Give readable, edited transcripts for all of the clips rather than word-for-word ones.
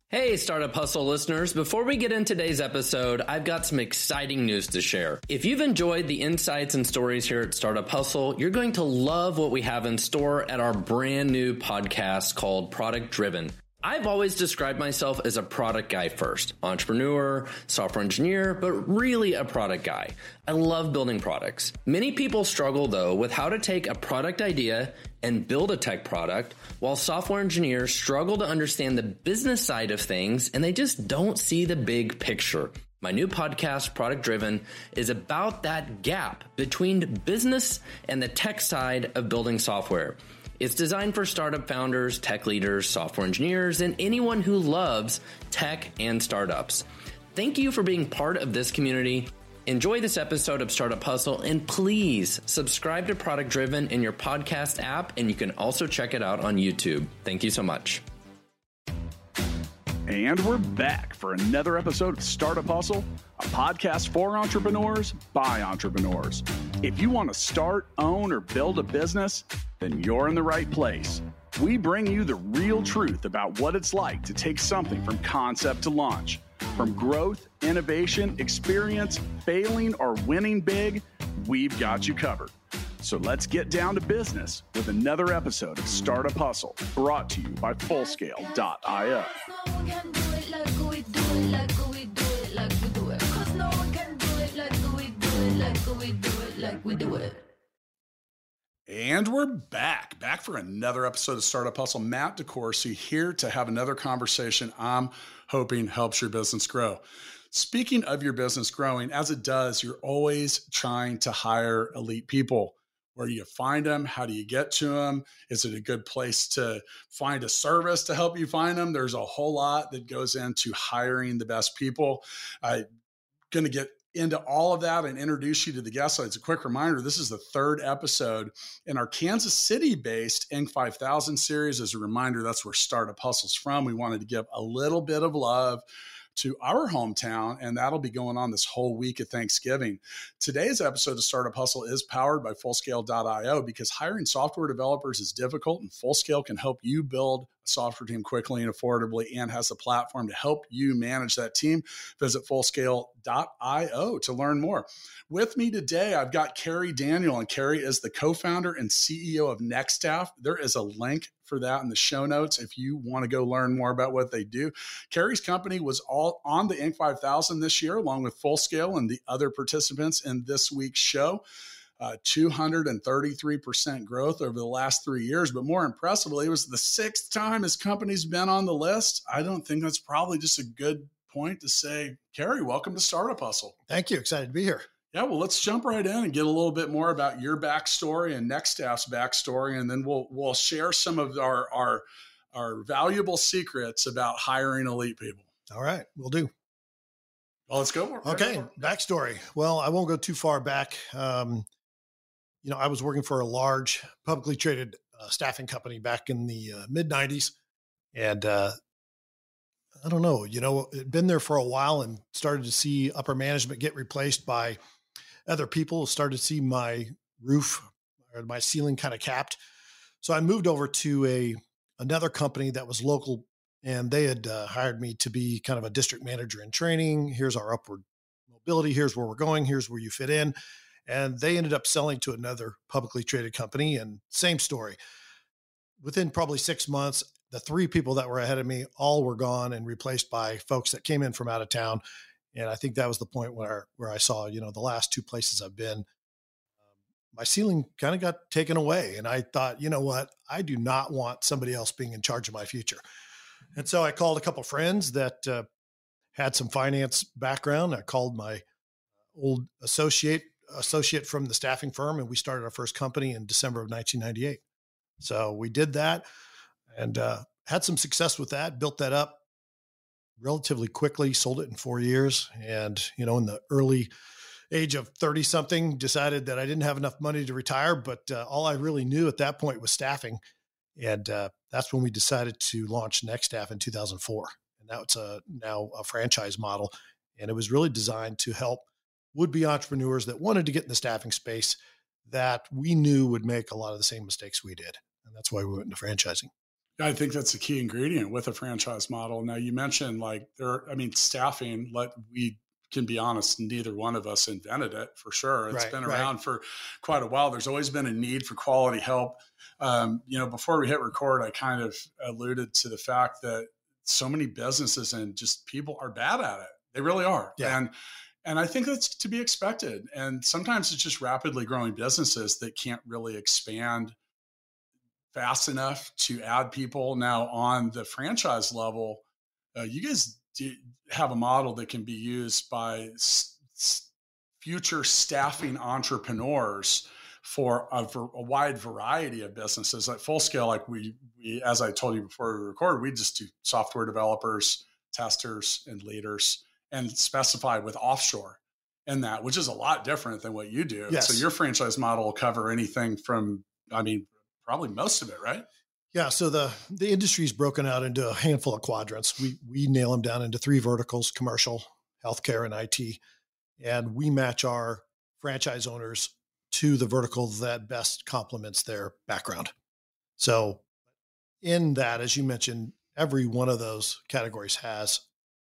Hey, Startup Hustle listeners. Before we get into today's episode, I've got some exciting news to share. If you've enjoyed the insights and stories here at Startup Hustle, you're going to love what we have in store at our brand new podcast called Product Driven. I've always described myself as a product guy first, entrepreneur, software engineer, but really a product guy. I love building products. Many people struggle though with how to take a product idea and build a tech product, while software engineers struggle to understand the business side of things and they just don't see the big picture. My new podcast, Product Driven, is about that gap between business and the tech side of building software. It's designed for startup founders, tech leaders, software engineers, and anyone who loves tech and startups. Thank you for being part of this community. Enjoy this episode of Startup Hustle, and please subscribe to Product Driven in your podcast app, and you can also check it out on YouTube. Thank you so much. And we're back for another episode of Startup Hustle, a podcast for entrepreneurs by entrepreneurs. If you want to start, own, or build a business, then you're in the right place. We bring you the real truth about what it's like to take something from concept to launch. From growth, innovation, experience, failing, or winning big, we've got you covered. So let's get down to business with another episode of Startup Hustle, brought to you by Fullscale.io. And we're back for another episode of Startup Hustle. Matt DeCoursey here to have another conversation I'm hoping helps your business grow. Speaking of your business growing, as it does, you're always trying to hire elite people. Where do you find them? How do you get to them? Is it a good place to find a service to help you find them? There's a whole lot that goes into hiring the best people. I'm going to get into all of that and introduce you to the guest. So it's a quick reminder, this is the third episode in our Kansas City-based Inc. 5000 series. As a reminder, that's where Startup Hustle's from. We wanted to give a little bit of love to our hometown, and that'll be going on this whole week of Thanksgiving. Today's episode of Startup Hustle is powered by Fullscale.io because hiring software developers is difficult, and Fullscale can help you build a software team quickly and affordably and has a platform to help you manage that team. Visit Fullscale.io to learn more. With me today, I've got Carrie Daniel, and Carrie is the co-founder and CEO of NextStaff. There is a link for that in the show notes if you want to go learn more about what they do. Carrie's company was all on the Inc. 5000 this year, along with Fullscale and the other participants in this week's show. 233% growth over the last 3 years. But more impressively, it was the sixth time his company's been on the list. I don't think that's probably just a good point to say, Carrie, welcome to Startup Hustle. Thank you. Excited to be here. Yeah, well, let's jump right in and get a little bit more about your backstory and NextStaff's backstory, and then we'll share some of our valuable secrets about hiring elite people. All right, we'll do. Well, let's go. Okay, backstory. Well, I won't go too far back. I was working for a large publicly traded staffing company back in the mid-'90s, and I don't know, it'd been there for a while and started to see upper management get replaced by other people, started to see my roof or my ceiling kind of capped. So I moved over to another company that was local, and they had hired me to be kind of a district manager in training. Here's our upward mobility. Here's where we're going. Here's where you fit in. And they ended up selling to another publicly traded company, and same story. Within probably 6 months, the three people that were ahead of me all were gone and replaced by folks that came in from out of town. And I think that was the point where I saw, the last two places I've been, my ceiling kind of got taken away. And I thought, you know what, I do not want somebody else being in charge of my future. And so I called a couple of friends that had some finance background. I called my old associate from the staffing firm, and we started our first company in December of 1998. So we did that and had some success with that, built that up relatively quickly, sold it in 4 years. And, in the early age of 30 something, decided that I didn't have enough money to retire, but all I really knew at that point was staffing. And that's when we decided to launch NextStaff in 2004. And that's now a franchise model. And it was really designed to help would-be entrepreneurs that wanted to get in the staffing space that we knew would make a lot of the same mistakes we did. And that's why we went into franchising. I think that's a key ingredient with a franchise model. Now you mentioned staffing, we can be honest, neither one of us invented it for sure. It's been around for quite a while. There's always been a need for quality help. Before we hit record, I kind of alluded to the fact that so many businesses and just people are bad at it. They really are. Yeah. And I think that's to be expected. And sometimes it's just rapidly growing businesses that can't really expand fast enough to add people. Now on the franchise level, you guys have a model that can be used by future staffing entrepreneurs for a wide variety of businesses. At Full Scale, like we, as I told you before we recorded, we just do software developers, testers, and leaders, and specify with offshore in that, which is a lot different than what you do. Yes. So your franchise model will cover anything from, probably most of it, right? Yeah. So the industry is broken out into a handful of quadrants. We nail them down into 3 verticals: commercial, healthcare, and IT. And we match our franchise owners to the vertical that best complements their background. So in that, as you mentioned, every one of those categories has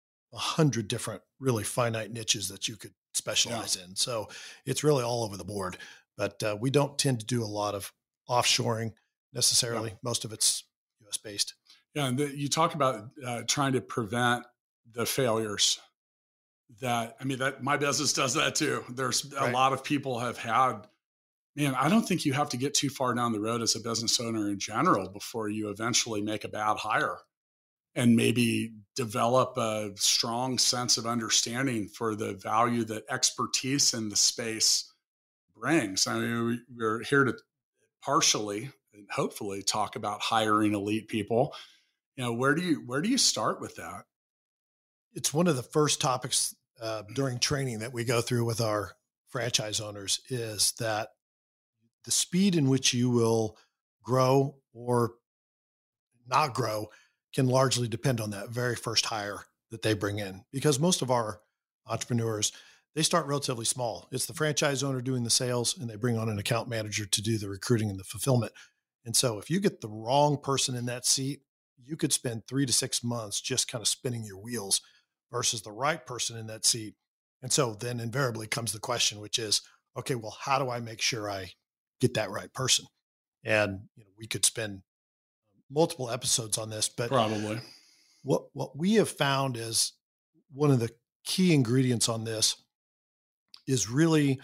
100 different really finite niches that you could specialize in. So it's really all over the board, but we don't tend to do a lot of offshoring necessarily. Most of it's US based. Yeah. And you talk about trying to prevent the failures that my business does that too. There's a lot of people have had, I don't think you have to get too far down the road as a business owner in general before you eventually make a bad hire and maybe develop a strong sense of understanding for the value that expertise in the space brings. We're here to partially and hopefully talk about hiring elite people. Where do you start with that? It's one of the first topics during training that we go through with our franchise owners, is that the speed in which you will grow or not grow can largely depend on that very first hire that they bring in, because most of our entrepreneurs, they start relatively small. It's the franchise owner doing the sales, and they bring on an account manager to do the recruiting and the fulfillment. And so if you get the wrong person in that seat, you could spend 3 to 6 months just kind of spinning your wheels versus the right person in that seat. And so then invariably comes the question, which is, okay, well, how do I make sure I get that right person? And we could spend multiple episodes on this, but probably what we have found is one of the key ingredients on this is really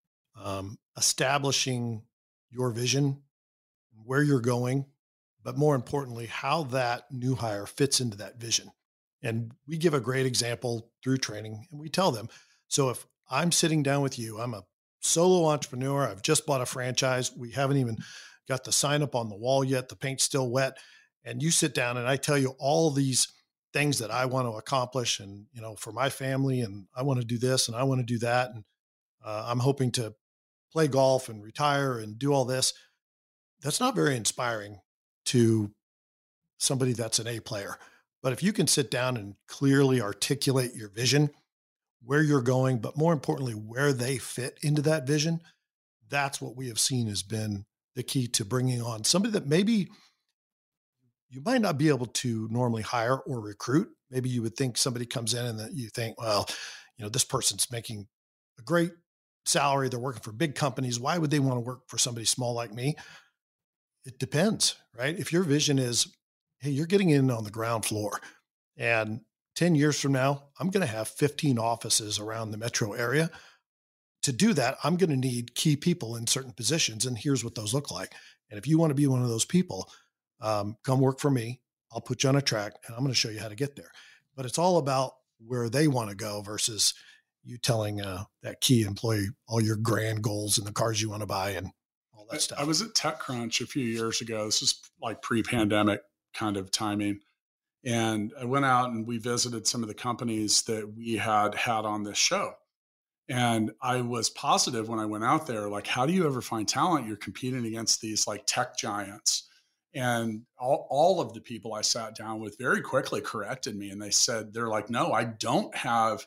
establishing your vision, where you're going, but more importantly, how that new hire fits into that vision. And we give a great example through training, and we tell them, so if I'm sitting down with you, I'm a solo entrepreneur, I've just bought a franchise, we haven't even got the sign up on the wall yet, the paint's still wet, and you sit down and I tell you all these things that I want to accomplish, and for my family, and I want to do this and I want to do that, and I'm hoping to play golf and retire and do all this. That's not very inspiring to somebody that's an A player. But if you can sit down and clearly articulate your vision, where you're going, but more importantly, where they fit into that vision, that's what we have seen has been the key to bringing on somebody that maybe you might not be able to normally hire or recruit. Maybe you would think somebody comes in and that you think, well, this person's making a great salary. They're working for big companies. Why would they want to work for somebody small like me? It depends, right? If your vision is, hey, you're getting in on the ground floor, and 10 years from now, I'm going to have 15 offices around the metro area. To do that, I'm going to need key people in certain positions, and here's what those look like. And if you want to be one of those people, come work for me. I'll put you on a track, and I'm going to show you how to get there. But it's all about where they want to go versus you telling that key employee all your grand goals and the cars you want to buy and all that stuff. I was at TechCrunch a few years ago. This is like pre-pandemic kind of timing. And I went out and we visited some of the companies that we had on this show. And I was positive when I went out there, like, how do you ever find talent? You're competing against these like tech giants. And all of the people I sat down with very quickly corrected me. And they said, they're like, no, I don't have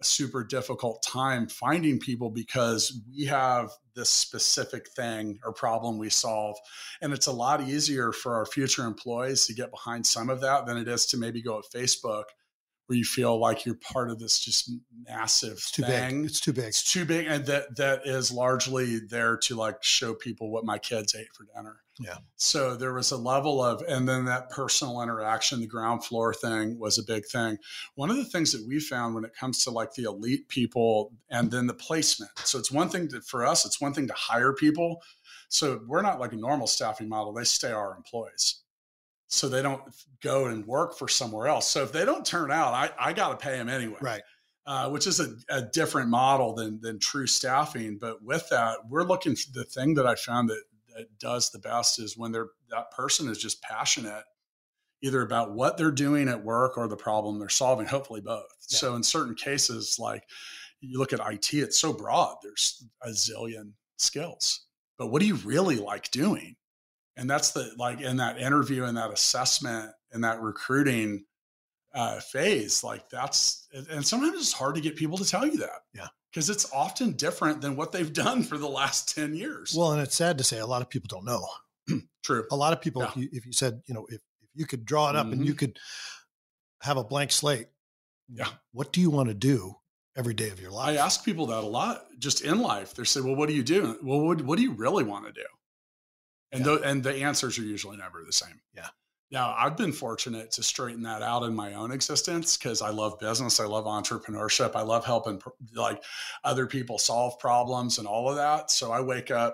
a super difficult time finding people because we have this specific thing or problem we solve. And it's a lot easier for our future employees to get behind some of that than it is to maybe go at Facebook, where you feel like you're part of this just massive thing. It's too big. It's too big. And that is largely there to like show people what my kids ate for dinner. Yeah. So there was a level of, and then that personal interaction, the ground floor thing was a big thing. One of the things that we found when it comes to like the elite people and then the placement. So it's one thing for us, it's one thing to hire people. So we're not like a normal staffing model. They stay our employees. So they don't go and work for somewhere else. So if they don't turn out, I got to pay them anyway. Right. Which is a different model than true staffing. But with that, we're looking for the thing that I found that does the best is when that person is just passionate either about what they're doing at work or the problem they're solving, hopefully both. Yeah. So in certain cases, like you look at IT, it's so broad. There's a zillion skills, but what do you really like doing? And that's in that interview and that assessment and that recruiting phase, and sometimes it's hard to get people to tell you that. Yeah. Because it's often different than what they've done for the last 10 years. Well, and it's sad to say a lot of people don't know. True. A lot of people, yeah. if you said, if you could draw it up and you could have a blank slate, yeah, what do you want to do every day of your life? I ask people that a lot just in life. They say, well, what do you do? Well, what do you really want to do? And, and the answers are usually never the same. Yeah. Now, I've been fortunate to straighten that out in my own existence because I love business. I love entrepreneurship. I love helping other people solve problems and all of that. So I wake up,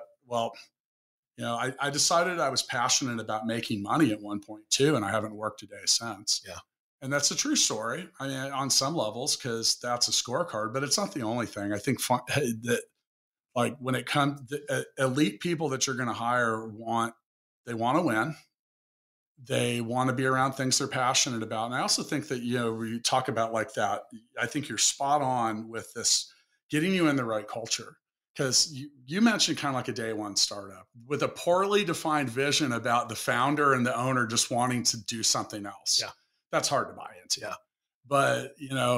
I decided I was passionate about making money at one point too, and I haven't worked a day since. Yeah. And that's a true story. I mean, on some levels, because that's a scorecard, but it's not the only thing. I think that when it comes, elite people that you're going to hire they want to win. They want to be around things they're passionate about. And I also think that, we talk about like that, I think you're spot on with this, getting you in the right culture. Because you mentioned kind of like a day one startup with a poorly defined vision about the founder and the owner just wanting to do something else. Yeah. That's hard to buy into. Yeah. But,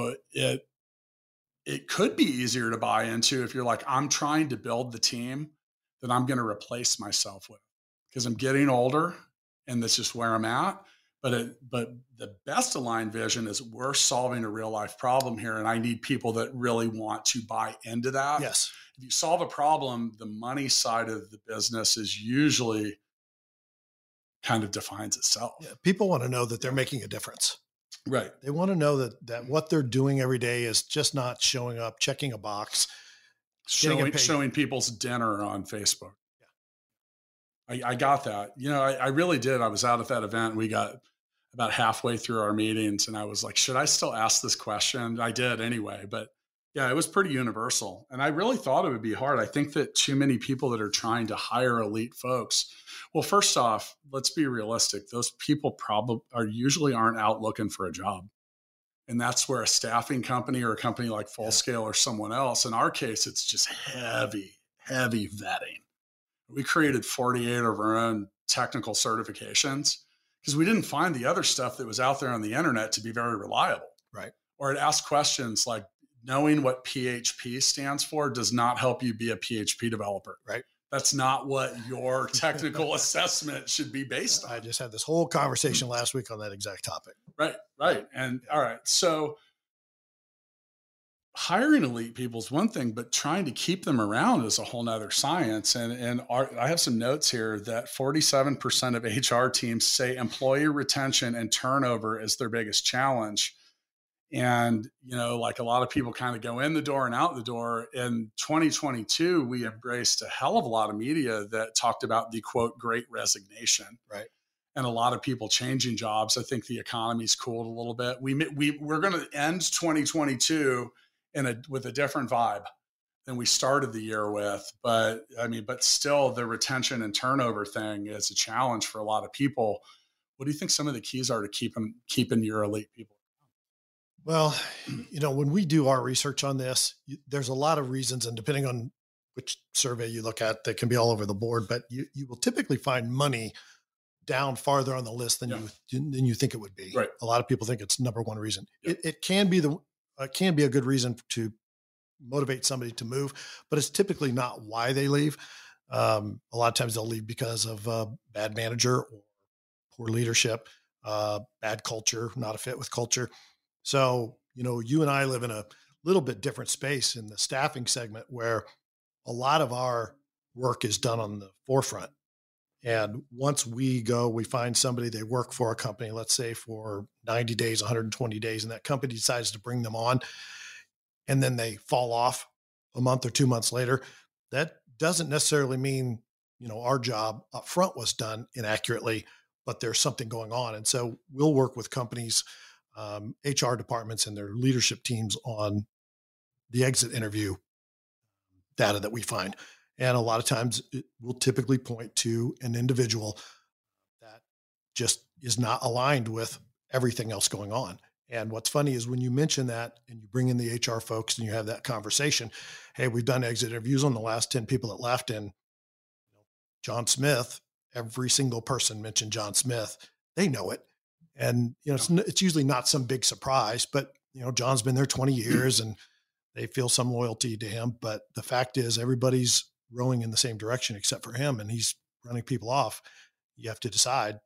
it could be easier to buy into if you're like, I'm trying to build the team that I'm going to replace myself with because I'm getting older. And that's just where I'm at. But the best aligned vision is we're solving a real life problem here. And I need people that really want to buy into that. Yes. If you solve a problem, the money side of the business is usually kind of defines itself. Yeah, people want to know that they're making a difference. Right. They want to know that what they're doing every day is just not showing up, checking a box, showing people's dinner on Facebook. I got that. I really did. I was out at that event. We got about halfway through our meetings and I was like, should I still ask this question? I did anyway, but yeah, it was pretty universal. And I really thought it would be hard. I think that too many people that are trying to hire elite folks, well, first off, let's be realistic. Those people usually aren't out looking for a job. And that's where a staffing company or a company like Fullscale or someone else, in our case, it's just heavy vetting. We created 48 of our own technical certifications because we didn't find the other stuff that was out there on the internet to be very reliable. Right. Or it asked questions like knowing what PHP stands for does not help you be a PHP developer. Right. That's not what your technical assessment should be based on. I just had this whole conversation last week on that exact topic. Right. And all right. So hiring elite people is one thing, but trying to keep them around is a whole nother science. And I have some notes here that 47% of HR teams say employee retention and turnover is their biggest challenge. And, like a lot of people kind of go in the door and out the door. In 2022, we embraced a hell of a lot of media that talked about the quote, great resignation. Right. And a lot of people changing jobs. I think the economy's cooled a little bit. We're going to end 2022 with a different vibe than we started the year with. But still the retention and turnover thing is a challenge for a lot of people. What do you think some of the keys are to keeping your elite people? Well, when we do our research on this, there's a lot of reasons, and depending on which survey you look at, that can be all over the board, but you will typically find money down farther on the list than you think it would be. Right. A lot of people think it's number one reason. Yeah. It can be can be a good reason to motivate somebody to move, but it's typically not why they leave. A lot of times they'll leave because of bad manager or poor leadership, bad culture, not a fit with culture. So, you and I live in a little bit different space in the staffing segment where a lot of our work is done on the forefront. And once we find somebody, they work for a company, let's say for 90 days, 120 days, and that company decides to bring them on, and then they fall off a month or 2 months later. That doesn't necessarily mean, our job up front was done inaccurately, but there's something going on. And so we'll work with companies, HR departments and their leadership teams on the exit interview data that we find. And a lot of times it will typically point to an individual that just is not aligned with everything else going on. And what's funny is when you mention that and you bring in the HR folks and you have that conversation, hey, we've done exit interviews on the last 10 people that left, and John Smith, every single person mentioned John Smith. They know it. And, it's usually not some big surprise, but, John's been there 20 years and they feel some loyalty to him. But the fact is everybody's rowing in the same direction except for him, and he's running people off. You have to decide.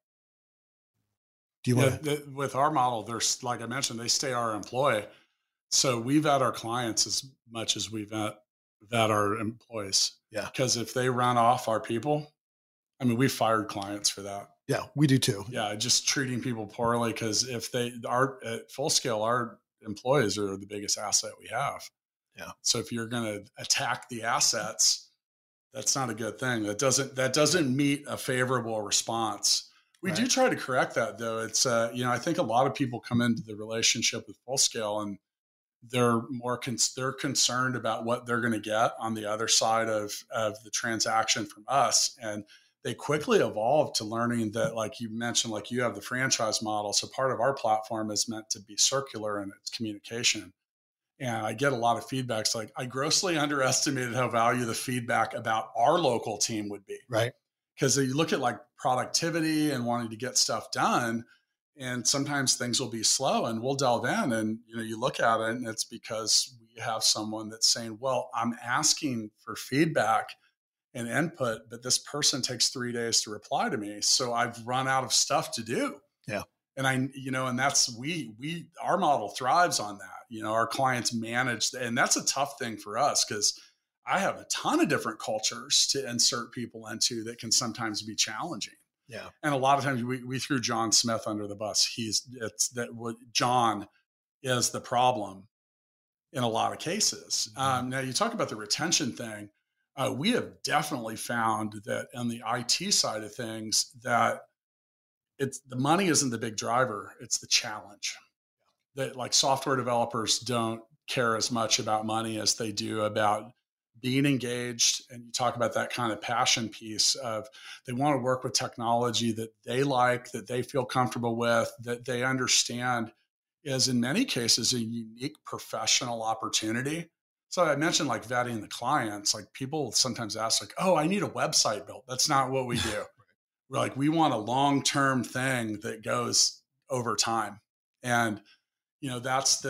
Do you want to? With our model, there's, like I mentioned, they stay our employee. So we vet our clients as much as we vet our employees. Yeah. Because if they run off our people, we fired clients for that. Yeah, we do too. Yeah. Just treating people poorly. Because if they are at full scale, our employees are the biggest asset we have. Yeah. So if you're going to attack the assets, that's not a good thing. That doesn't meet a favorable response. We do try to correct that, though. It's, I think a lot of people come into the relationship with Full Scale and they're they're concerned about what they're going to get on the other side of the transaction from us. And they quickly evolve to learning that, like you mentioned, like you have the franchise model. So part of our platform is meant to be circular in its communication. And I get a lot of feedbacks like, I grossly underestimated how valuable the feedback about our local team would be. Right. Because you look at like productivity and wanting to get stuff done, and sometimes things will be slow, and we'll delve in and, you look at it and it's because we have someone that's saying, well, I'm asking for feedback and input, but this person takes 3 days to reply to me. So I've run out of stuff to do. Yeah. And and that's, our model thrives on that. Our clients manage, and that's a tough thing for us because I have a ton of different cultures to insert people into that can sometimes be challenging. Yeah. And a lot of times we threw John Smith under the bus. John is the problem in a lot of cases. Now you talk about the retention thing. We have definitely found that on the IT side of things that the money isn't the big driver. It's the challenge. That like software developers don't care as much about money as they do about being engaged. And you talk about that kind of passion piece of they want to work with technology that they like, that they feel comfortable with, that they understand is in many cases a unique professional opportunity. So I mentioned like vetting the clients, like people sometimes ask like, oh, I need a website built. That's not what we do. We're like, we want a long-term thing that goes over time. And, that's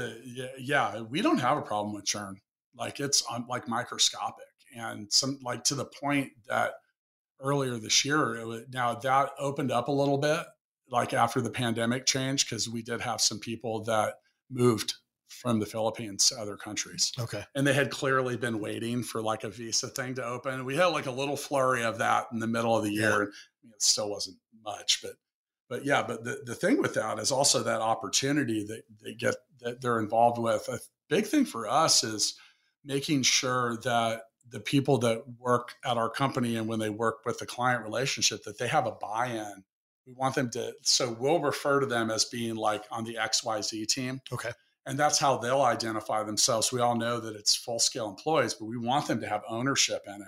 we don't have a problem with churn. Like it's like microscopic, and some like to the point that earlier this year, now that opened up a little bit, like after the pandemic changed, because we did have some people that moved from the Philippines to other countries. Okay. And they had clearly been waiting for like a visa thing to open. We had like a little flurry of that in the middle of the year. It still wasn't much, but the thing with that is also that opportunity that they're involved with. A big thing for us is making sure that the people that work at our company and when they work with the client relationship, that they have a buy-in. We want them to, so we'll refer to them as being like on the XYZ team. Okay. And that's how they'll identify themselves. We all know that it's Full Scale employees, but we want them to have ownership in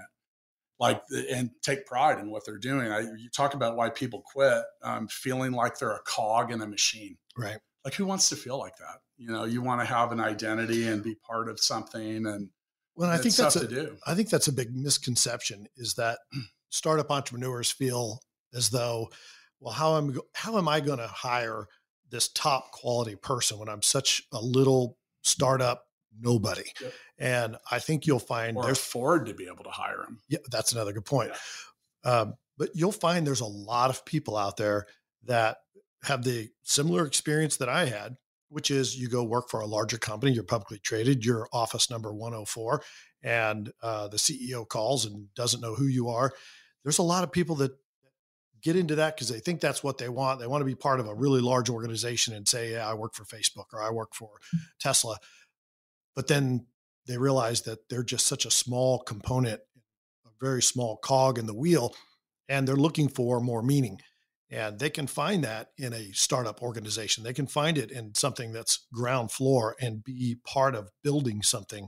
it, and take pride in what they're doing. You talk about why people quit, feeling like they're a cog in a machine. Right. Like who wants to feel like that? You want to have an identity and be part of something. And well, I think that's to do. I think that's a big misconception, is that startup entrepreneurs feel as though, well, how am I going to hire this top quality person when I'm such a little startup nobody. Yep. And I think you'll find or afford to be able to hire them. Yeah, that's another good point. Yeah. But you'll find there's a lot of people out there that have the similar experience that I had, which is you go work for a larger company, you're publicly traded, you're office number 104, and the CEO calls and doesn't know who you are. There's a lot of people that get into that because they think that's what they want. They want to be part of a really large organization and say, yeah, I work for Facebook or I work for Tesla. But then they realize that they're just such a small component, a very small cog in the wheel, and they're looking for more meaning. And they can find that in a startup organization. They can find it in something that's ground floor and be part of building something.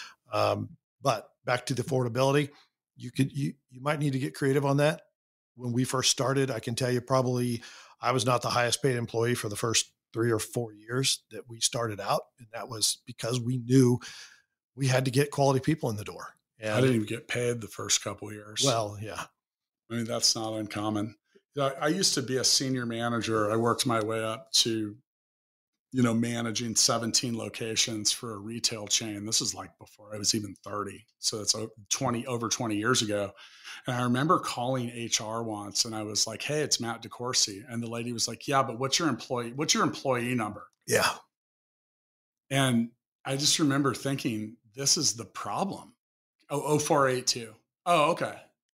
But back to the affordability, you might need to get creative on that. When we first started, I can tell you probably I was not the highest paid employee for the first 3 or 4 years that we started out. And that was because we knew we had to get quality people in the door. And I didn't even get paid the first couple of years. Well, yeah. I mean, that's not uncommon. I used to be a senior manager. I worked my way up to, managing 17 locations for a retail chain. This is like before I was even 30. So it's over 20 years ago. And I remember calling HR once and I was like, hey, it's Matt DeCourcy. And the lady was like, yeah, but what's your employee number? Yeah. And I just remember thinking, this is the problem. 0482. Oh, okay.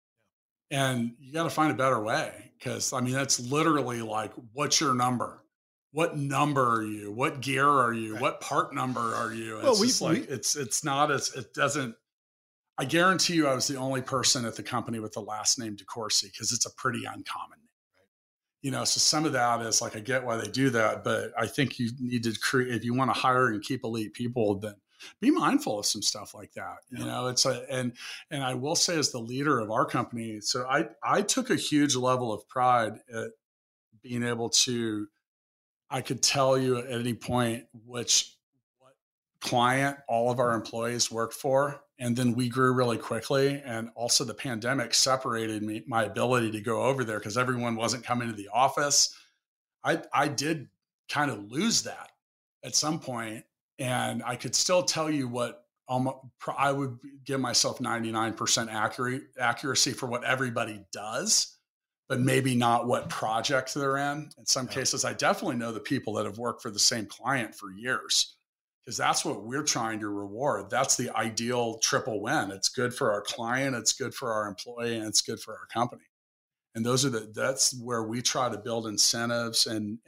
And you got to find a better way. Cause I mean, that's literally like, what's your number? What number are you? What gear are you? Right. What part number are you? Well, it's not as, it doesn't, I guarantee you I was the only person at the company with the last name DeCourcy because it's a pretty uncommon name. Right. So some of that is like, I get why they do that, but I think you need to create, if you want to hire and keep elite people, then be mindful of some stuff like that. Yeah. And I will say as the leader of our company, so I took a huge level of pride at being able to, I could tell you at any point what client all of our employees worked for. And then we grew really quickly. And also the pandemic separated my ability to go over there because everyone wasn't coming to the office. I did kind of lose that at some point. And I could still tell you what I would give myself 99% accuracy for what everybody does, but maybe not what project they're in. In some cases, I definitely know the people that have worked for the same client for years because that's what we're trying to reward. That's the ideal triple win. It's good for our client, it's good for our employee, and it's good for our company. And that's where we try to build incentives and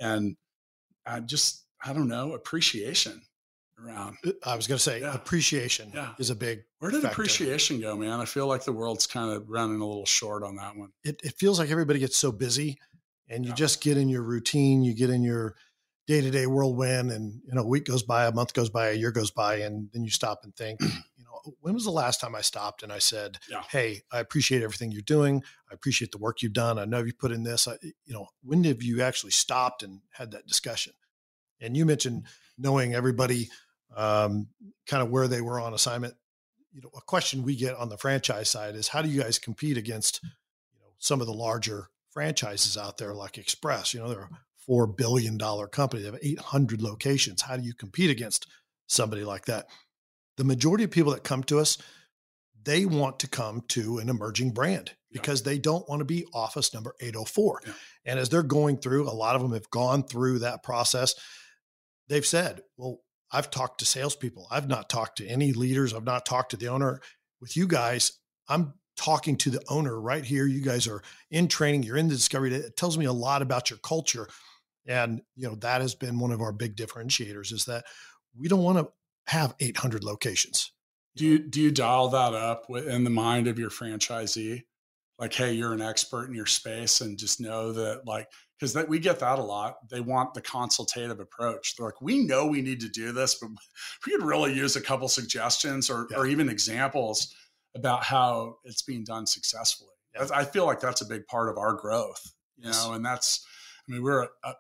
I don't know, appreciation around. I was going to say appreciation is a big Where did factor. Appreciation go, man? I feel like the world's kind of running a little short on that one. It feels like everybody gets so busy and you just get in your routine, you get in your day-to-day whirlwind and, a week goes by, a month goes by, a year goes by, and then you stop and think, when was the last time I stopped and I said, hey, I appreciate everything you're doing. I appreciate the work you've done. I know you put in this, when have you actually stopped and had that discussion? And you mentioned knowing everybody, kind of where they were on assignment. A question we get on the franchise side is how do you guys compete against, some of the larger franchises out there like Express? They're a $4 billion company. They have 800 locations. How do you compete against somebody like that? The majority of people that come to us, they want to come to an emerging brand because they don't want to be office number 804. Yeah. And as they're going through, a lot of them have gone through that process. They've said, well, I've talked to salespeople. I've not talked to any leaders. I've not talked to the owner. With you guys, I'm talking to the owner right here. You guys are in training. You're in the discovery. It tells me a lot about your culture. And, that has been one of our big differentiators is that we don't want to have 800 locations. Do you dial that up in the mind of your franchisee? Like, hey, you're an expert in your space and just know that because we get that a lot. They want the consultative approach. They're like, we know we need to do this, but we could really use a couple suggestions or even examples about how it's being done successfully. Yeah. I feel like that's a big part of our growth, and we're at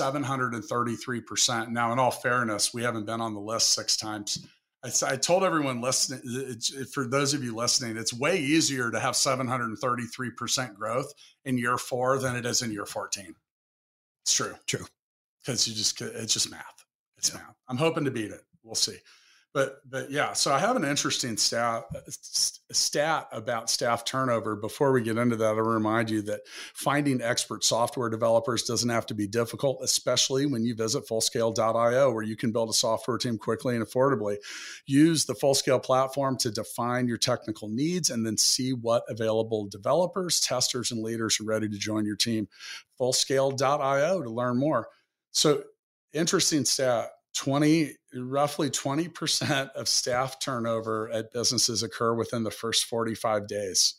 733%. Now, in all fairness, we haven't been on the list 6 times. I told everyone listening, for those of you listening, it's way easier to have 733% growth in year 4 than it is in year 14. It's true. True. Because it's just math. It's math. I'm hoping to beat it. we'll see. But yeah, so I have an interesting stat about staff turnover. Before we get into that, I'll remind you that finding expert software developers doesn't have to be difficult, especially when you visit Fullscale.io, where you can build a software team quickly and affordably. Use the Fullscale platform to define your technical needs and then see what available developers, testers, and leaders are ready to join your team. Fullscale.io to learn more. So interesting stat. Roughly 20% of staff turnover at businesses occur within the first 45 days.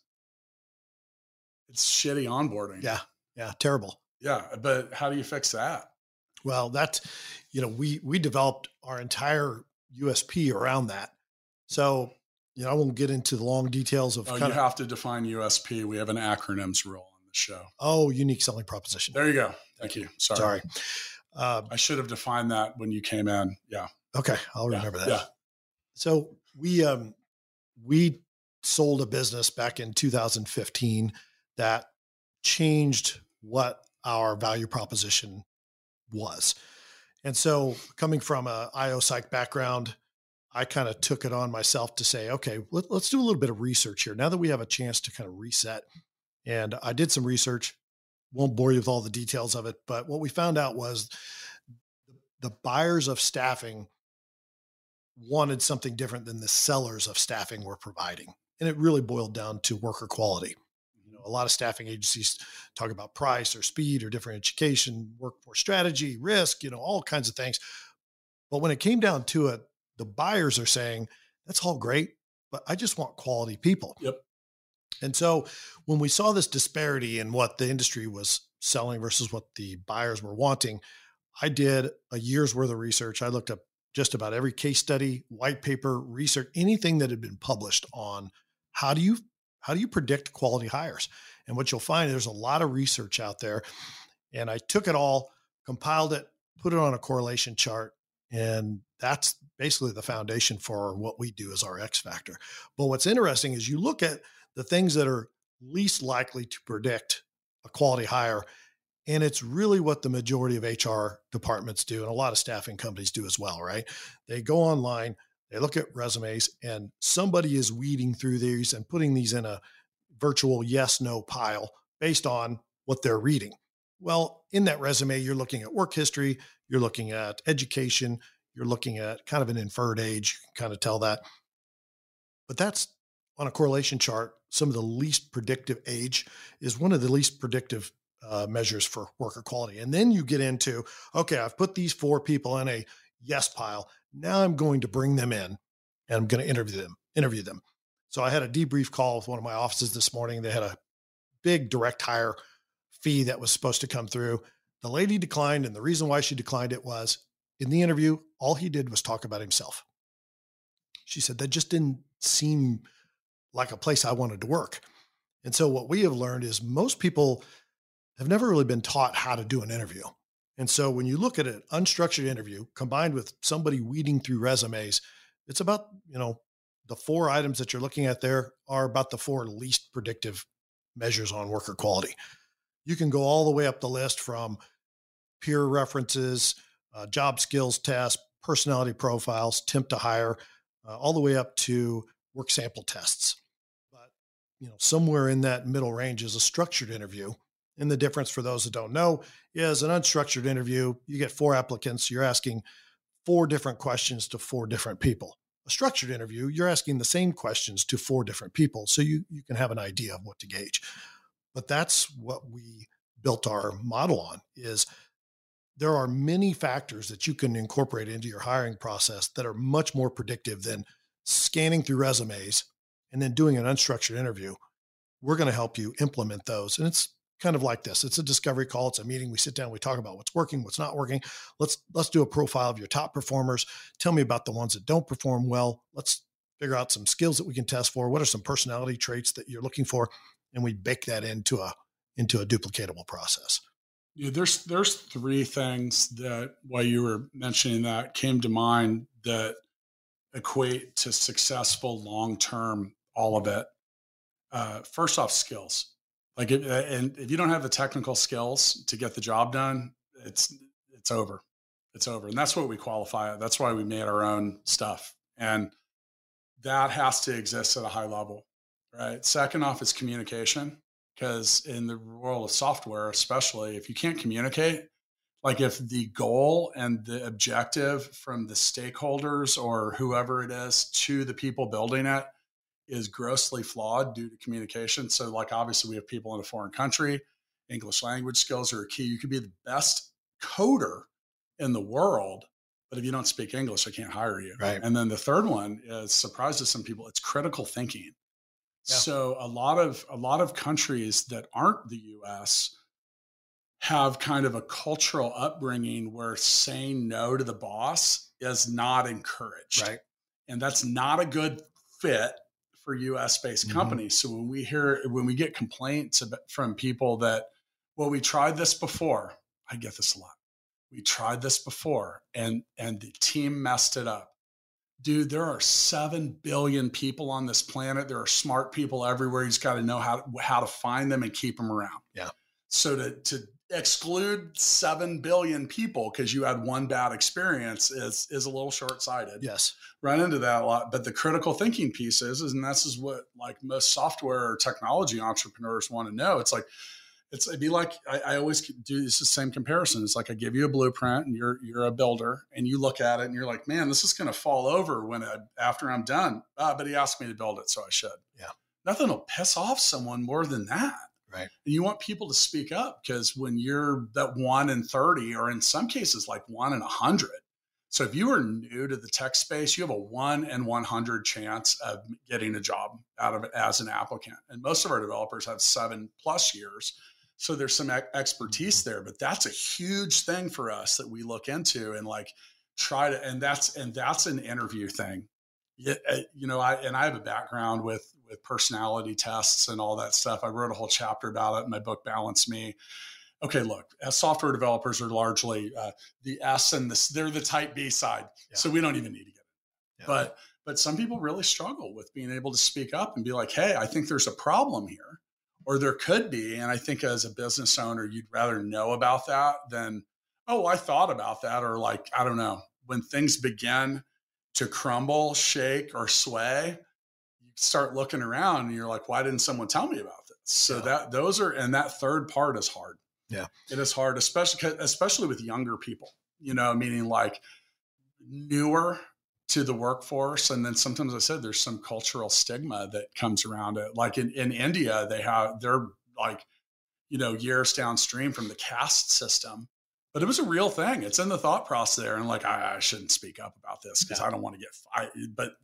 It's shitty onboarding. Yeah. Terrible. Yeah. But how do you fix that? Well, that's, we developed our entire USP around that. So, I won't get into the long details of you have to define USP. We have an acronyms rule on the show. Oh, unique selling proposition. There you go. Thank you. Sorry. I should have defined that when you came in. Yeah. Okay. I'll remember that. Yeah. So we sold a business back in 2015 that changed what our value proposition was. And so coming from a IO Psych background, I kind of took it on myself to say, okay, let's do a little bit of research here. Now that we have a chance to kind of reset, and I did some research. Won't bore you with all the details of it, but what we found out was the buyers of staffing wanted something different than the sellers of staffing were providing. And it really boiled down to worker quality. A lot of staffing agencies talk about price or speed or differentiation, workforce strategy, risk, all kinds of things. But when it came down to it, the buyers are saying, that's all great, but I just want quality people. Yep. And so when we saw this disparity in what the industry was selling versus what the buyers were wanting, I did a year's worth of research. I looked up just about every case study, white paper, research, anything that had been published on how do you predict quality hires? And what you'll find, there's a lot of research out there. And I took it all, compiled it, put it on a correlation chart. And that's basically the foundation for what we do as our X factor. But what's interesting is you look at the things that are least likely to predict a quality hire, and it's really what the majority of HR departments do, and a lot of staffing companies do as well, right? They go online, they look at resumes, and somebody is weeding through these and putting these in a virtual yes-no pile based on what they're reading. Well, in that resume, you're looking at work history, you're looking at education, you're looking at kind of an inferred age, you can kind of tell that. But that's on a correlation chart. Some of the least predictive age is one of the least predictive measures for worker quality. And then you get into, okay, I've put these 4 people in a yes pile. Now I'm going to bring them in and I'm going to interview them. So I had a debrief call with one of my offices this morning. They had a big direct hire fee that was supposed to come through. The lady declined. And the reason why she declined it was in the interview, all he did was talk about himself. She said, that just didn't seem like a place I wanted to work. And so what we have learned is most people have never really been taught how to do an interview. And so when you look at an unstructured interview combined with somebody weeding through resumes, it's about, the 4 items that you're looking at there are about the 4 least predictive measures on worker quality. You can go all the way up the list from peer references, job skills tests, personality profiles, temp to hire, all the way up to work sample tests. But, somewhere in that middle range is a structured interview. And the difference for those that don't know is an unstructured interview, you get 4 applicants, you're asking 4 different questions to 4 different people. A structured interview, you're asking the same questions to 4 different people. So you can have an idea of what to gauge. But that's what we built our model on, is there are many factors that you can incorporate into your hiring process that are much more predictive than scanning through resumes and then doing an unstructured interview. We're going to help you implement those. And it's kind of like this. It's a discovery call. It's a meeting. We sit down, we talk about what's working, what's not working. Let's do a profile of your top performers. Tell me about the ones that don't perform well. Let's figure out some skills that we can test for. What are some personality traits that you're looking for? And we bake that into a duplicatable process. Yeah, there's 3 things that, while you were mentioning that, came to mind that equate to successful long-term, all of it. First off, skills. Like, if you don't have the technical skills to get the job done, it's over. It's over. And that's what we qualify it. That's why we made our own stuff. And that has to exist at a high level, right? Second off is communication, because in the world of software, especially, if you can't communicate, like if the goal and the objective from the stakeholders or whoever it is to the people building it is grossly flawed due to communication. So like obviously we have people in a foreign country, English language skills are key. You could be the best coder in the world, but if you don't speak English, I can't hire you. Right. And then the third one is, surprise to some people, it's critical thinking. Yeah. So a lot of countries that aren't the US have kind of a cultural upbringing where saying no to the boss is not encouraged. Right. And that's not a good fit for US based companies. So when we get complaints from people that, well, we tried this before, I get this a lot. We tried this before and the team messed it up. Dude, there are 7 billion people on this planet. There are smart people everywhere. You just got to know how to find them and keep them around. Yeah. So to exclude 7 billion people because you had one bad experience is a little short-sighted. Yes. Run into that a lot. But the critical thinking piece is, and this is what like most software or technology entrepreneurs want to know. It's like, it'd be like, I always do this the same comparison. It's like I give you a blueprint and you're a builder and you look at it and you're like, man, this is going to fall over after I'm done. But he asked me to build it, so I should. Yeah. Nothing will piss off someone more than that. Right. And you want people to speak up, because when you're that 1 in 30, or in some cases like 1 in 100. So if you are new to the tech space, you have a 1 in 100 chance of getting a job out of it as an applicant. And most of our developers have 7+ years. So there's some expertise there, but that's a huge thing for us that we look into and like try to, and that's an interview thing. I have a background with personality tests and all that stuff. I wrote a whole chapter about it in my book, Balance Me. Okay, look, as software developers are largely the S and they're the type B side. Yeah. So we don't even need to get it. Yeah. But some people really struggle with being able to speak up and be like, hey, I think there's a problem here. Or there could be. And I think as a business owner, you'd rather know about that than, oh, I thought about that. Or like, I don't know, when things begin to crumble, shake, or sway, you start looking around and you're like, why didn't someone tell me about this? So that third part is hard. Yeah. It is hard, especially with younger people, meaning like newer to the workforce. And then sometimes I said there's some cultural stigma that comes around it. Like in India, they're like, years downstream from the caste system, but it was a real thing. It's in the thought process there. And like, I shouldn't speak up about this because I don't want to get fired. But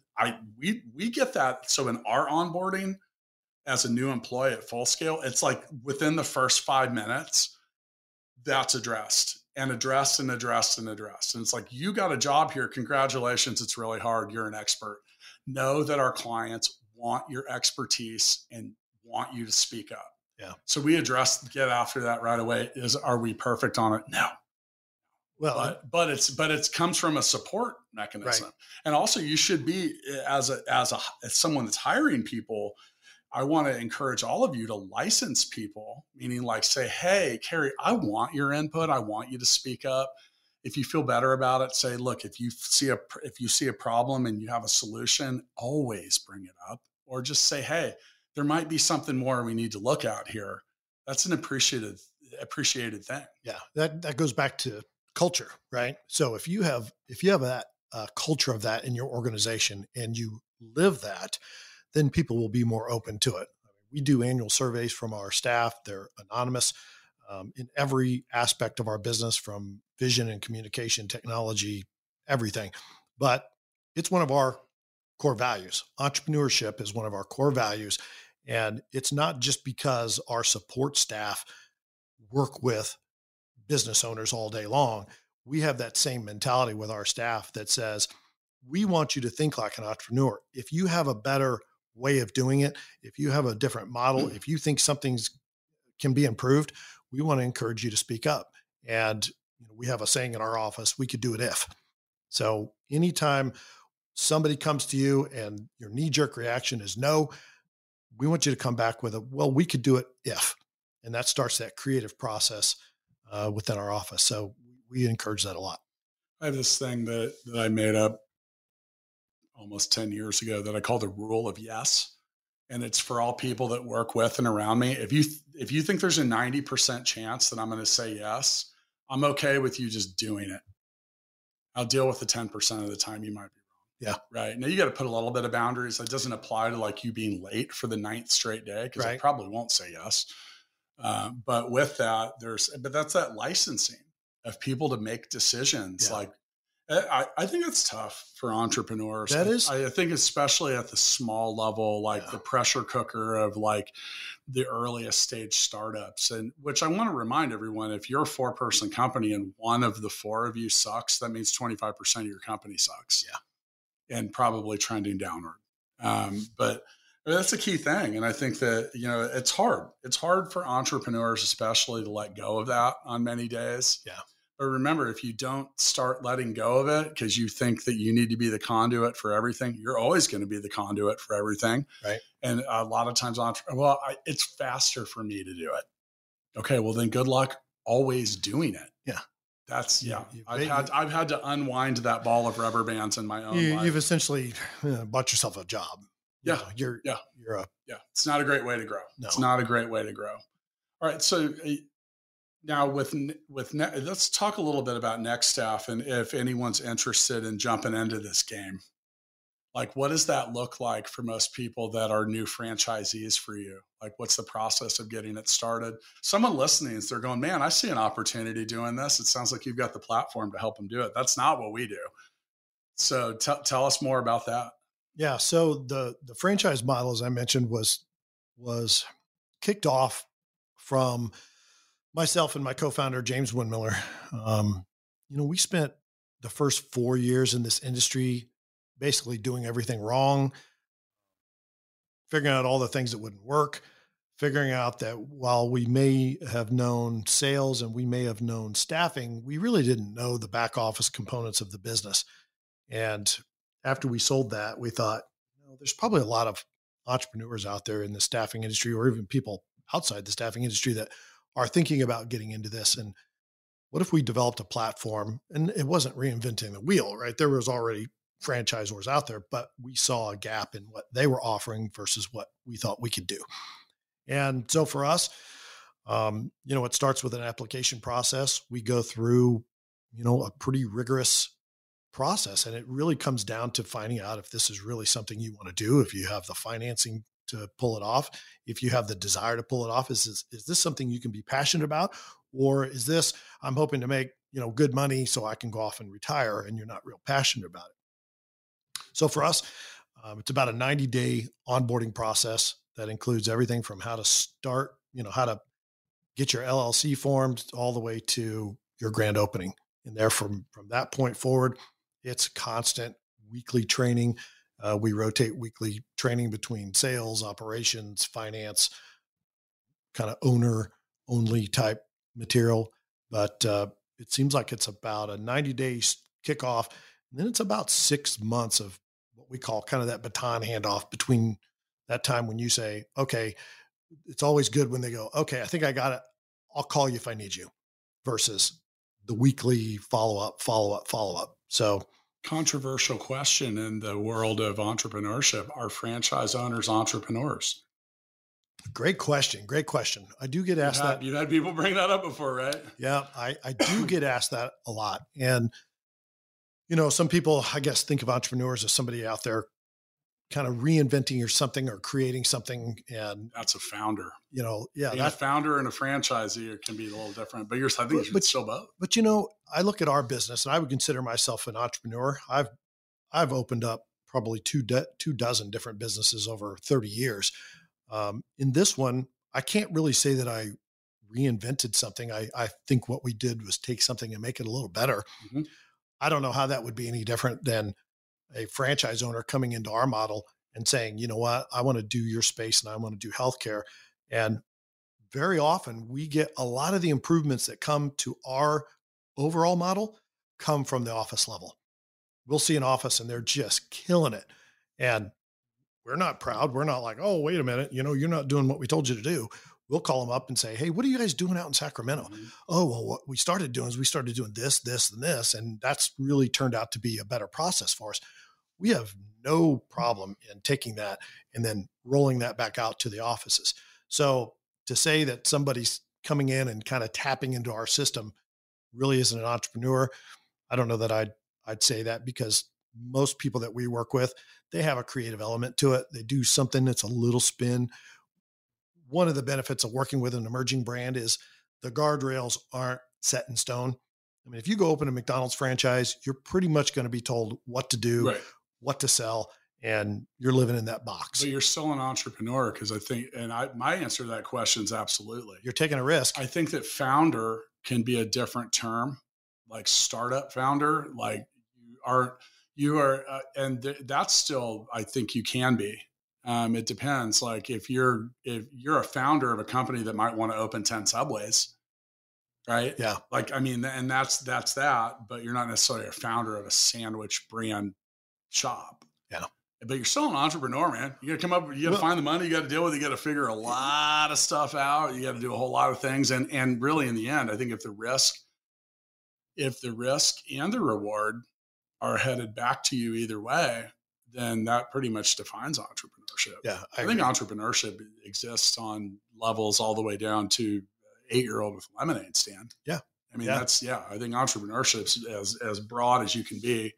we get that. So in our onboarding as a new employee at Full Scale, it's like within the first 5 minutes, that's addressed. And addressed and addressed and addressed. And it's like, you got a job here. Congratulations. It's really hard. You're an expert. Know that our clients want your expertise and want you to speak up. Yeah. So we get after that right away. Are we perfect on it? No. Well, but it comes from a support mechanism. Right. And also you should be as someone that's hiring people, I want to encourage all of you to license people, meaning like say, hey, Carrie, I want your input. I want you to speak up. If you feel better about it, say, look, if you see a problem and you have a solution, always bring it up, or just say, hey, there might be something more we need to look at here. That's an appreciated thing. Yeah. That goes back to culture, right? So if you have that culture of that in your organization and you live that, then people will be more open to it. We do annual surveys from our staff. They're anonymous in every aspect of our business, from vision and communication, technology, everything. But it's one of our core values. Entrepreneurship is one of our core values. And it's not just because our support staff work with business owners all day long. We have that same mentality with our staff that says, we want you to think like an entrepreneur. If you have a better way of doing it, if you have a different model, if you think something's can be improved, we want to encourage you to speak up. And we have a saying in our office, we could do it if. So anytime somebody comes to you and your knee-jerk reaction is no, we want you to come back with well, we could do it if. And that starts that creative process within our office. So we encourage that a lot. I have this thing that I made up almost 10 years ago that I call the rule of yes. And it's for all people that work with and around me. If you think there's a 90% chance that I'm going to say yes, I'm okay with you just doing it. I'll deal with the 10% of the time you might be wrong. Yeah. Right. Now you got to put a little bit of boundaries. That doesn't apply to like you being late for the 9th straight day, because I probably won't say yes. But with that, but that's that licensing of people to make decisions. Yeah. Like, I think it's tough for entrepreneurs. That is. I think especially at the small level, like the pressure cooker of like the earliest stage startups. And which I want to remind everyone, if you're a 4-person company and one of the 4 of you sucks, that means 25% of your company sucks. Yeah. And probably trending downward. But that's a key thing. And I think that, it's hard. It's hard for entrepreneurs, especially, to let go of that on many days. Yeah. But remember, if you don't start letting go of it because you think that you need to be the conduit for everything, you're always going to be the conduit for everything. Right. And a lot of times, it's faster for me to do it. Okay, well then good luck always doing it. Yeah. That's I've had to unwind that ball of rubber bands in my own life. You've essentially bought yourself a job. You're It's not a great way to grow. No. It's not a great way to grow. All right. So now let's talk a little bit about NextStaff, and if anyone's interested in jumping into this game, like what does that look like for most people that are new franchisees for you? Like what's the process of getting it started? Someone listening is they're going, man, I see an opportunity doing this. It sounds like you've got the platform to help them do it. That's not what we do. So tell us more about that. Yeah. So the franchise model, as I mentioned, was kicked off from myself and my co-founder, James Windmiller. We spent the first 4 years in this industry basically doing everything wrong, figuring out all the things that wouldn't work, figuring out that while we may have known sales and we may have known staffing, we really didn't know the back office components of the business. And after we sold that, we thought, there's probably a lot of entrepreneurs out there in the staffing industry, or even people outside the staffing industry, that are thinking about getting into this. And what if we developed a platform? And it wasn't reinventing the wheel, right? There was already franchisors out there, but we saw a gap in what they were offering versus what we thought we could do. And so for us, it starts with an application process. We go through, a pretty rigorous process, and it really comes down to finding out if this is really something you want to do, if you have the financing to pull it off, if you have the desire to pull it off. Is this something you can be passionate about? Or is this, I'm hoping to make, good money so I can go off and retire, and you're not real passionate about it? So for us, it's about a 90-day onboarding process that includes everything from how to start, how to get your LLC formed all the way to your grand opening. And there from that point forward, it's constant weekly training. We rotate weekly training between sales, operations, finance, kind of owner only type material. But it seems like it's about a 90-day kickoff. And then it's about 6 months of what we call kind of that baton handoff between that time when you say, okay, it's always good when they go, okay, I think I got it. I'll call you if I need you, versus the weekly follow-up. So, controversial question in the world of entrepreneurship. Are franchise owners entrepreneurs? Great question. I do get asked that. You've had people bring that up before, right? Yeah, I do get asked that a lot. And, some people, I guess, think of entrepreneurs as somebody out there kind of reinventing or something or creating something. And that's a founder, being a founder and a franchisee can be a little different, but I think you should still both. But, I look at our business and I would consider myself an entrepreneur. I've opened up probably two dozen different businesses over 30 years. In this one, I can't really say that I reinvented something. I think what we did was take something and make it a little better. Mm-hmm. I don't know how that would be any different than a franchise owner coming into our model and saying, you know what, I want to do your space and I want to do healthcare. And very often we get a lot of the improvements that come to our overall model come from the office level. We'll see an office and they're just killing it. And we're not proud. We're not like, oh, wait a minute, you're not doing what we told you to do. we'll call them up and say, hey, what are you guys doing out in Sacramento? Mhm. Oh, well, what we started doing is we started doing this, this, and this. And that's really turned out to be a better process for us. We have no problem in taking that and then rolling that back out to the offices. So to say that somebody's coming in and kind of tapping into our system really isn't an entrepreneur, I don't know that I'd say that, because most people that we work with, they have a creative element to it. They do something that's a little spin. One of the benefits of working with an emerging brand is the guardrails aren't set in stone. I mean, if you go open a McDonald's franchise, you're pretty much going to be told what to do, Right. what to sell, and you're living in that box. But you're still an entrepreneur, because I think, and my answer to that question is absolutely. You're taking a risk. I think that founder can be a different term, like startup founder, like you are, that's still, I think you can be. It depends. Like if you're a founder of a company that might want to open 10 Subways, right? Yeah. Like, I mean, and that's that, but you're not necessarily a founder of a sandwich brand shop. Yeah. But you're still an entrepreneur, man. You got to come up, you got to find the money, you got to deal with it, you got to figure a lot of stuff out. You got to do a whole lot of things. And really in the end, I think if the risk and the reward are headed back to you either way, then that pretty much defines entrepreneurship. Yeah. I think entrepreneurship exists on levels all the way down to 8-year-old with a lemonade stand. Yeah. I mean, I think entrepreneurship's as broad as you can be.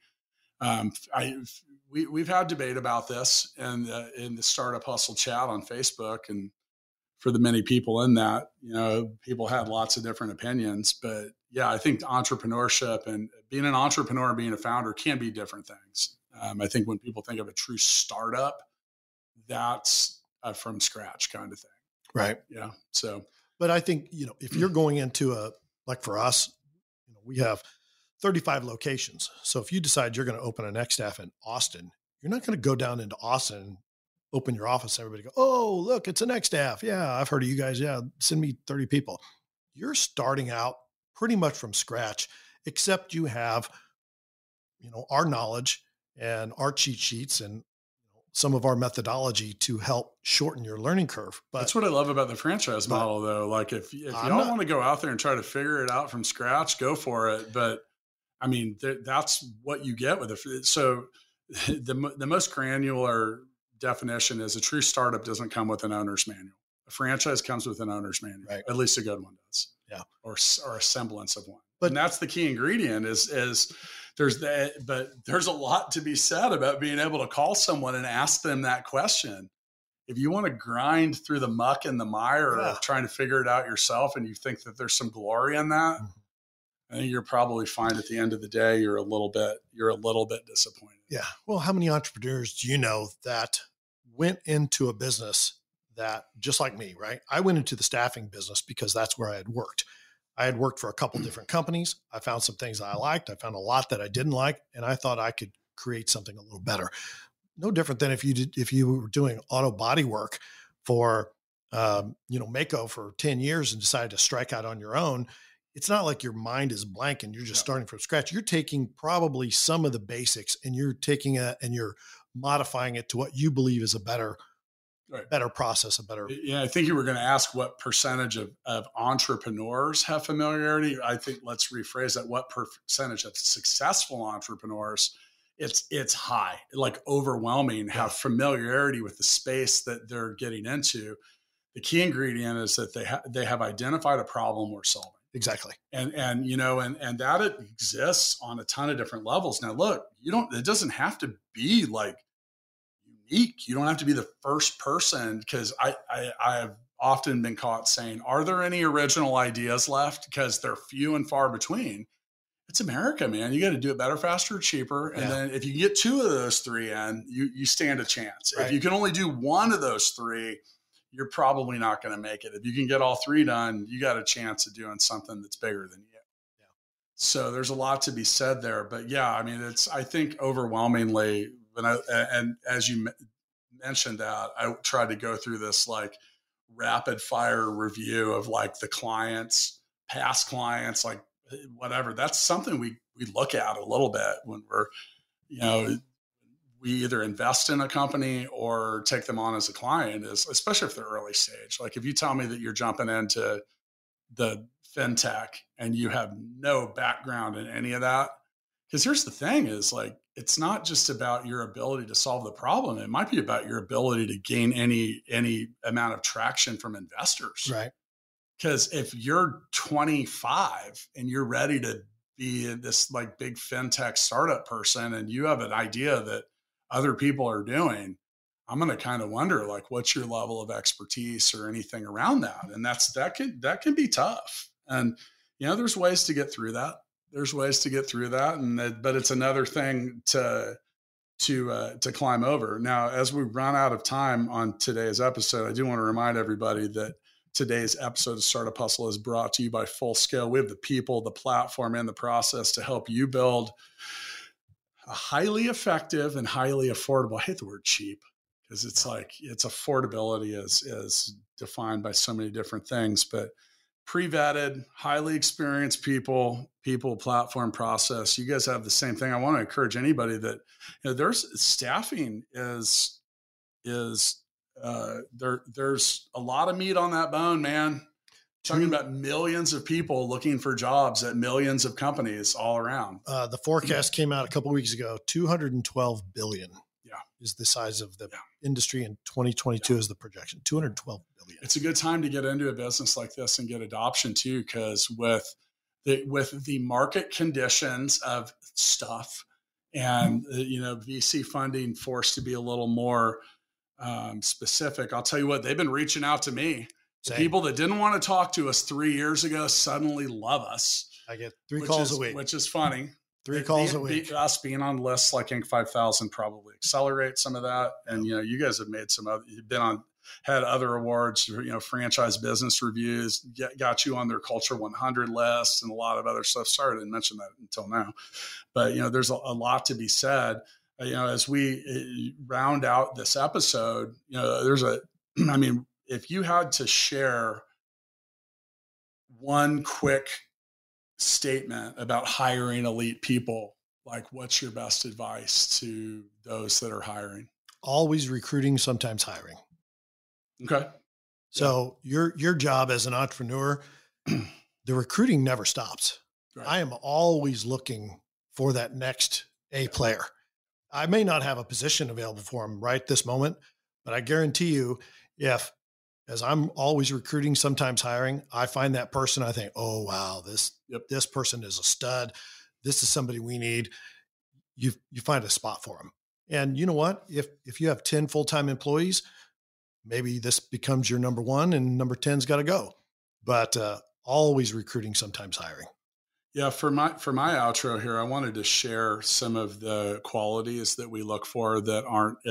We've had debate about this in the Startup Hustle chat on Facebook, and for the many people in that, people had lots of different opinions. But yeah, I think entrepreneurship and being an entrepreneur and being a founder can be different things. I think when people think of a true startup, that's a from scratch kind of thing. Right. Yeah. So, but I think, if you're going into like for us, we have 35 locations. So if you decide you're going to open a next staff in Austin, you're not going to go down into Austin and open your office. Everybody go, oh, look, it's a next staff. Yeah. I've heard of you guys. Yeah. Send me 30 people. You're starting out pretty much from scratch, except you have, our knowledge and our cheat sheets and some of our methodology to help shorten your learning curve. But that's what I love about the franchise model, though. Like if you don't want to go out there and try to figure it out from scratch, go for it. But I mean, that's what you get with it. So the most granular definition is a true startup doesn't come with an owner's manual. A franchise comes with an owner's manual. Right. At least a good one does. Yeah. Or a semblance of one. And that's the key ingredient is but there's a lot to be said about being able to call someone and ask them that question. If you want to grind through the muck and the mire of trying to figure it out yourself, and you think that there's some glory in that, I think you're probably fine at the end of the day. You're a little bit disappointed. Yeah. Well, how many entrepreneurs do you know that went into a business that, just like me, right? I went into the staffing business because that's where I had worked. I had worked for a couple different companies. I found some things I liked. I found a lot that I didn't like, and I thought I could create something a little better. No different than if you were doing auto body work for, Maaco for 10 years and decided to strike out on your own. It's not like your mind is blank and you're just starting from scratch. You're taking probably some of the basics and you're taking it and you're modifying it to what you believe is a better process, Yeah, I think you were going to ask what percentage of entrepreneurs have familiarity. I think let's rephrase that. What percentage of successful entrepreneurs? It's high, like overwhelming, have familiarity with the space that they're getting into. The key ingredient is that they have identified a problem we're solving. Exactly. And that it exists on a ton of different levels. Now, look, it doesn't have to be like unique. You don't have to be the first person, because I have often been caught saying, are there any original ideas left? Because they're few and far between. It's America, man. You got to do it better, faster, cheaper. And then if you get 2 of those 3 in, you stand a chance. Right. If you can only do 1 of those 3, you're probably not going to make it. If you can get all 3 done, you got a chance of doing something that's bigger than you. Yeah. So there's a lot to be said there. But yeah, I mean, I think overwhelmingly, and as you mentioned that, I tried to go through this like rapid fire review of like the clients, past clients, like whatever. That's something we look at a little bit when we're, we either invest in a company or take them on as a client is, especially if they're early stage. Like if you tell me that you're jumping into the fintech and you have no background in any of that, because here's the thing is like, it's not just about your ability to solve the problem. It might be about your ability to gain any amount of traction from investors. Right. Because if you're 25 and you're ready to be this like big fintech startup person and you have an idea that other people are doing, I'm going to kind of wonder like, what's your level of expertise or anything around that? And that can be tough. And, there's ways to get through that. But it's another thing to climb over. Now, as we run out of time on today's episode, I do want to remind everybody that today's episode of Startup Hustle is brought to you by Fullscale. We have the people, the platform, and the process to help you build a highly effective and highly affordable. I hate the word cheap because it's like its affordability is defined by so many different things, but pre-vetted, highly experienced people, platform, process. You guys have the same thing. I want to encourage anybody that there's staffing is there's a lot of meat on that bone, man. Talking about millions of people looking for jobs at millions of companies all around. The forecast came out a couple of weeks ago. 212 billion is the size of the industry in 2022 is the projection. 212 billion. It's a good time to get into a business like this and get adoption too, because with the market conditions of stuff and VC funding forced to be a little more specific, I'll tell you what, they've been reaching out to me. Same. People that didn't want to talk to us 3 years ago suddenly love us. I get 3 calls a week, which is funny. 3 calls a week. Us being on lists like Inc. 5000 probably accelerate some of that. And you guys have made had other awards. Franchise Business Reviews got you on their Culture 100 list and a lot of other stuff. Sorry I didn't mention that until now, but there's a lot to be said. As we round out this episode, if you had to share one quick statement about hiring elite people, like what's your best advice to those that are hiring? Always recruiting, sometimes hiring. Okay. So your job as an entrepreneur, the recruiting never stops. Right. I am always looking for that next A player. I may not have a position available for them right this moment, but I guarantee you, as I'm always recruiting, sometimes hiring, I find that person, I think, oh, wow, this person is a stud. This is somebody we need. You find a spot for them. And you know what? If you have 10 full-time employees, maybe this becomes your number 1 and number 10's got to go. But always recruiting, sometimes hiring. Yeah, for my outro here, I wanted to share some of the qualities that we look for that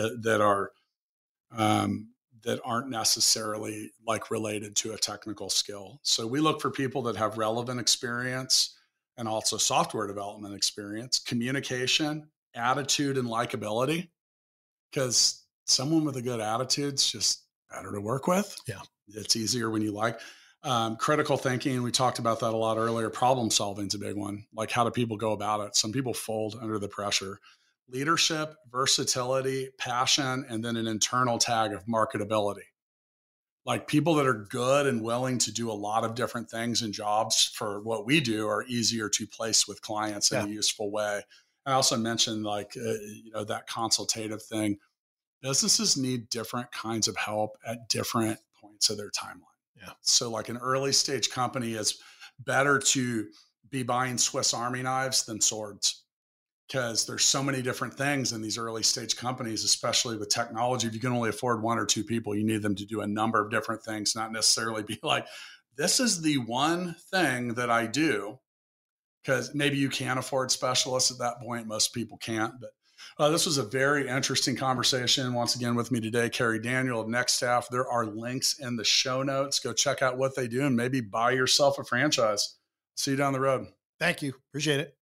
aren't necessarily like related to a technical skill. So we look for people that have relevant experience and also software development experience, communication, attitude, and likability, because someone with a good attitude is just better to work with. Yeah. It's easier when you like. Critical thinking, we talked about that a lot earlier. Problem solving is a big one. Like, how do people go about it? Some people fold under the pressure. Leadership, versatility, passion, and then an internal tag of marketability. Like, people that are good and willing to do a lot of different things and jobs for what we do are easier to place with clients in a useful way. I also mentioned that consultative thing. Businesses need different kinds of help at different points of their timeline. Yeah. So like an early stage company is better to be buying Swiss Army knives than swords, because there's so many different things in these early stage companies, especially with technology. If you can only afford 1 or 2 people, you need them to do a number of different things, not necessarily be like, this is the one thing that I do, because maybe you can afford specialists at that point. Most people can't, but this was a very interesting conversation. Once again, with me today, Kerry Daniel of NextStaff. There are links in the show notes. Go check out what they do and maybe buy yourself a franchise. See you down the road. Thank you. Appreciate it.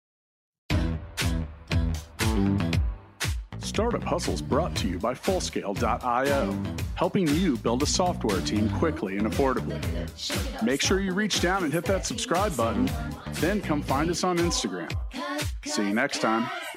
Startup Hustle is brought to you by Fullscale.io, helping you build a software team quickly and affordably. Make sure you reach down and hit that subscribe button, then come find us on Instagram. See you next time.